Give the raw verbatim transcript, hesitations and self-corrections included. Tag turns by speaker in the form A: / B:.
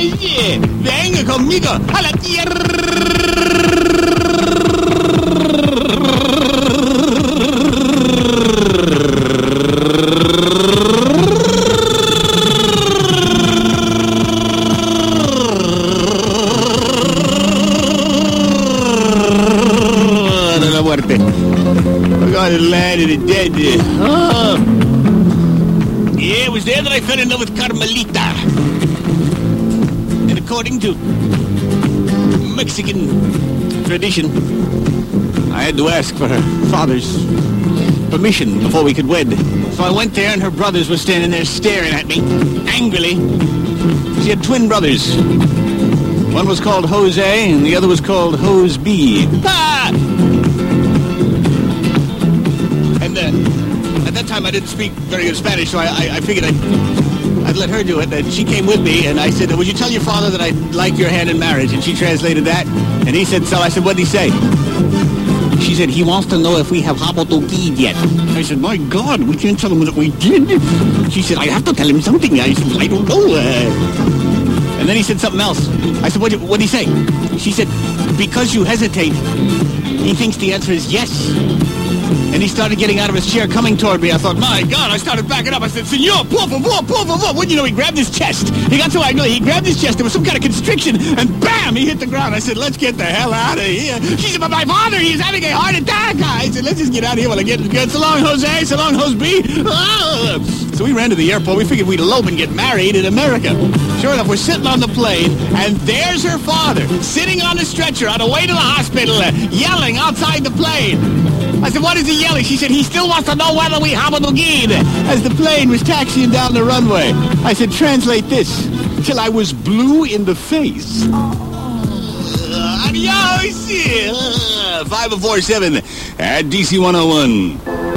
A: sí. Venga conmigo a la tierra. De la muerte. We're going to the land of the dead. Oh. Yeah, it was there that I fell in love with Carmelita. And according to Mexican tradition, I had to ask for her father's permission before we could wed. So I went there and her brothers were standing there staring at me, angrily. She had twin brothers. One was called Jose and the other was called Hose B. Ah! And uh, at that time I didn't speak very good Spanish, so I, I, I figured I'd, I'd let her do it. And she came with me, and I said, would you tell your father that I'd like your hand in marriage? And she translated that, and he said so. I said, what did he say? She said, he wants to know if we have habotokid yet. I said, my God, we can't tell him that we did. She said, I have to tell him something. I said, I don't know. Uh... And then he said something else. I said, what did he say? She said, because you hesitate, he thinks the answer is yes. And he started getting out of his chair, coming toward me. I thought, my God, I started backing up. I said, senor, por favor, por favor. Wouldn't you know, he grabbed his chest. He got so angry, he grabbed his chest. There was some kind of constriction, and bam, he hit the ground. I said, let's get the hell out of here. She said, but my father, he's having a heart attack. I said, let's just get out of here while I get good. So long, Jose. So long, Jose B. Ah. So we ran to the airport. We figured we'd elope and get married in America. Sure enough, we're sitting on the plane, and there's her father, sitting on a stretcher on the way to the hospital, uh, yelling outside the plane. I said, what is he yelling? She said, he still wants to know whether we have a dogid. As the plane was taxiing down the runway. I said, translate this. Till I was blue in the face. Uh, adios. Uh, five four seven at D C one oh one.